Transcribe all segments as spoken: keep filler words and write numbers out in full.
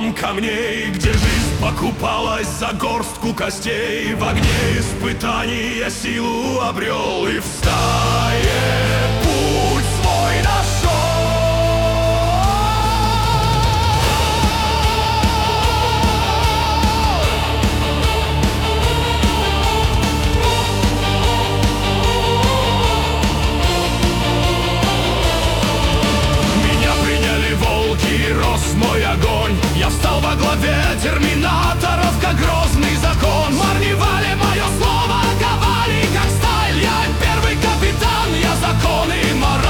дом камней, где жизнь покупалась за горстку костей. В огне испытаний я силу обрел и в стае путь свой нашел. Рос мой огонь, я встал во главе терминаторов, как грозный закон. Марневали мое слово, ковали, как сталь. Я первый капитан, я закон и мораль.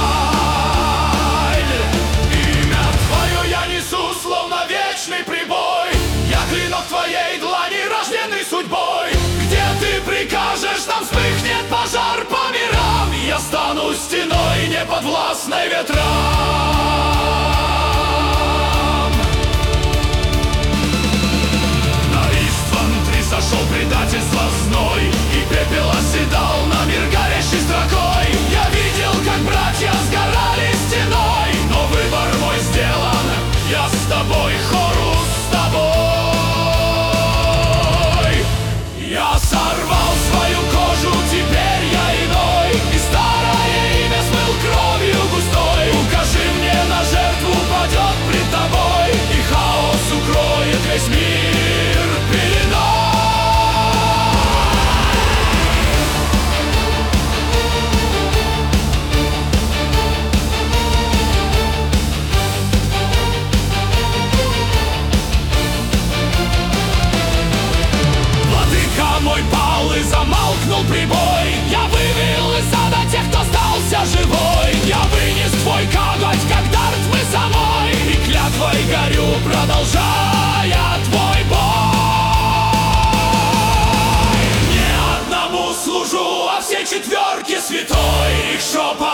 Имя твое я несу, словно вечный прибой. Я клинок твоей длани, рожденный судьбой. Где ты прикажешь, там вспыхнет пожар по мирам. Я стану стеной, неподвластной ветрам. Сошел предательство зной, и пепел оседал на мир горящей строкой. Я видел, как братья сгорали стеной, но выбор мой сделан, я с тобой, хорус с тобой. Я сорвал свою кожу, теперь я иной, и старое имя смыл кровью густой. Укажи мне на жертву, падет пред тобой, и хаос укроет весь мир пеленой. Мой пал и замолкнул прибой. Я вывел из ада тех, кто остался живой. Я вынес твой коготь, как дар тьмы самой, и клятвой горю, продолжая твой бой. Не одному служу, а все четверке святой. Их шепот